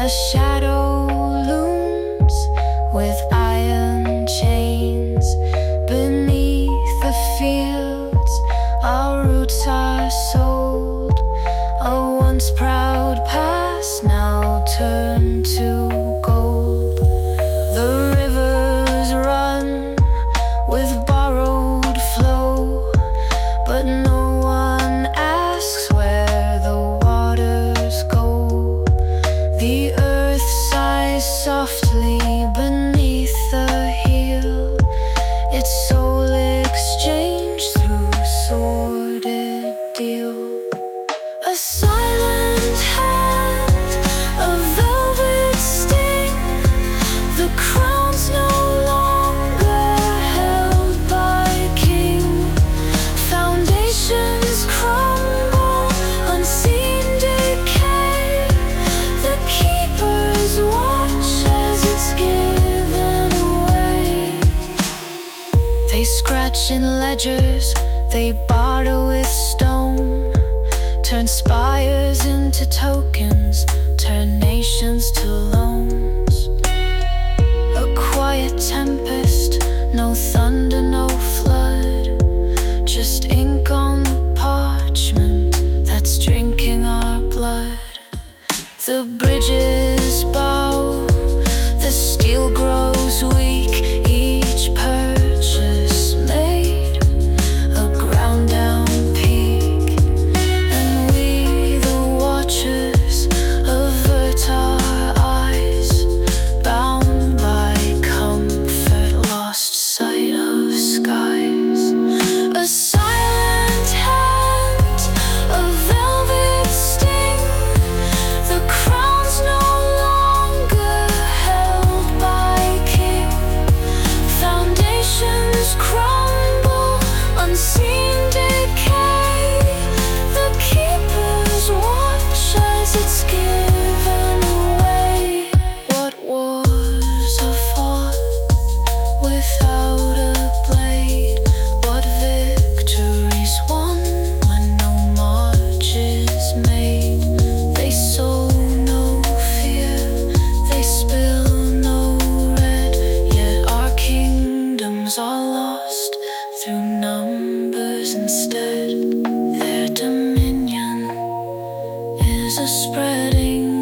A shadow looms with iron chains beneath the fields. Our roots are sold. A once proud past now turned to gold. The rivers run with borrowed flow, but no one asks where the waters go. The earth sighs softly beneath the heel, its soul exchanged through sordid deal. A silent hand, a velvet sting, the crown's no longer held by king. Foundations crumble, unseen decay. The keepers watch as it's given away. They scratch in ledgers, they barter with stone, turn spires into tokens, turn nations to loans. A quiet tempest, no thunder, no flood, just ink on the parchment that's drinking our blood. The bridges bow, the steel grows weak, each purchase made a ground down peak. And we, the watchers, avert our eyes, bound by comfort, lost sight of skies. A silent hand, a velvet sting, the crown's no longer held by king. Foundations crumble, unseen decay. The keepers watch as it's given away. What wars are fought without a blade? What victories won when no march is made? They sow no fear, they spill no red, yet our kingdoms are lost through numbers instead. Their dominion is a spreading